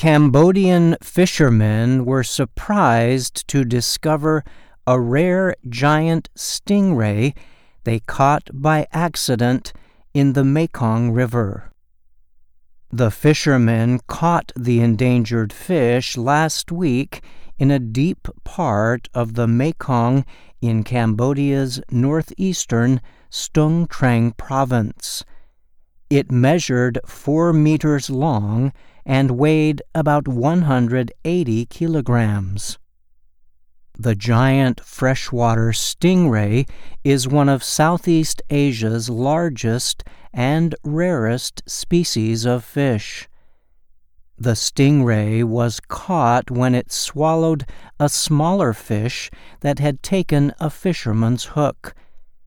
Cambodian fishermen were surprised to discover a rare giant stingray they caught by accident in the Mekong River. The fishermen caught the endangered fish last week in a deep part of the Mekong in Cambodia's northeastern Stung Treng province. It measured 4 meters long and weighed about 180 kilograms. The giant freshwater stingray is one of Southeast Asia's largest and rarest species of fish. The stingray was caught when it swallowed a smaller fish that had taken a fisherman's hook.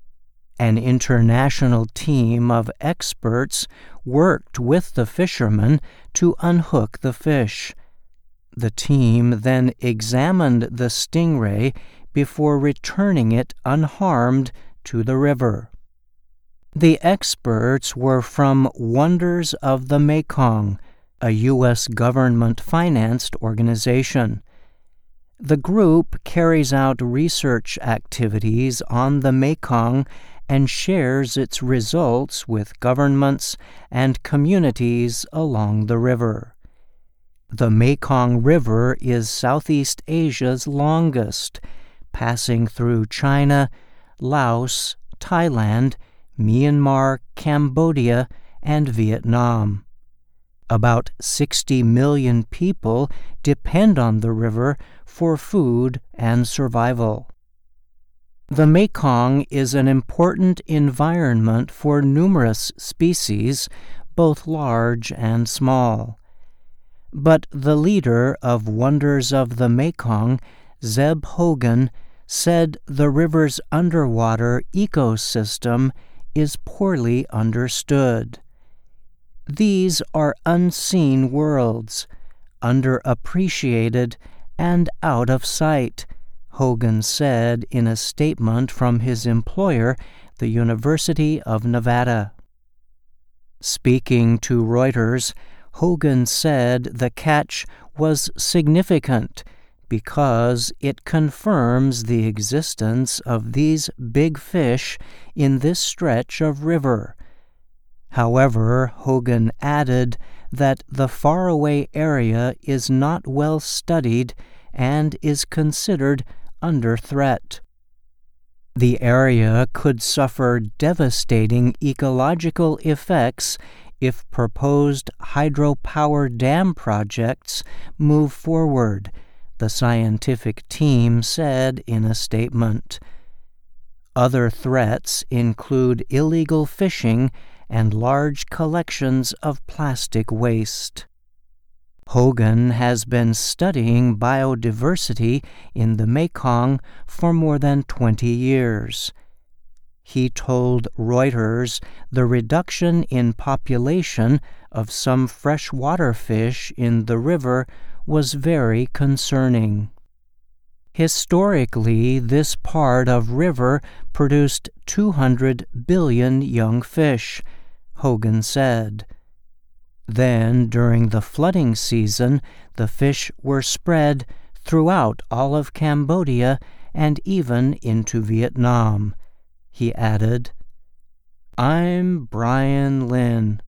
An international team of experts worked with the fisherman to unhook the fish. The team then examined the stingray before returning it unharmed to the river. The experts were from Wonders of the Mekong, a U.S. government-financed organization. The group carries out research activities on the Mekong and shares its results with governments and communities along the river. The Mekong River is Southeast Asia's longest, passing through China, Laos, Thailand, Myanmar, Cambodia, and Vietnam. About 60 million people depend on the river for food and survival. The Mekong is an important environment for numerous species, both large and small. But the leader of Wonders of the Mekong, Zeb Hogan, said the river's underwater ecosystem is poorly understood. These are unseen worlds, underappreciated and out of sight, Hogan said in a statement from his employer, the University of Nevada. Speaking to Reuters, Hogan said the catch was significant because it confirms the existence of these big fish in this stretch of river. However, Hogan added that the faraway area is not well studied and is considered under threat. The area could suffer devastating ecological effects if proposed hydropower dam projects move forward, the scientific team said in a statement. Other threats include illegal fishing and large collections of plastic waste. Hogan has been studying biodiversity in the Mekong for more than 20 years. He told Reuters the reduction in population of some freshwater fish in the river was very concerning. Historically, this part of river produced 200 billion young fish, Hogan said. Then, during the flooding season, the fish were spread throughout all of Cambodia and even into Vietnam. He added, "I'm Brian Lynn."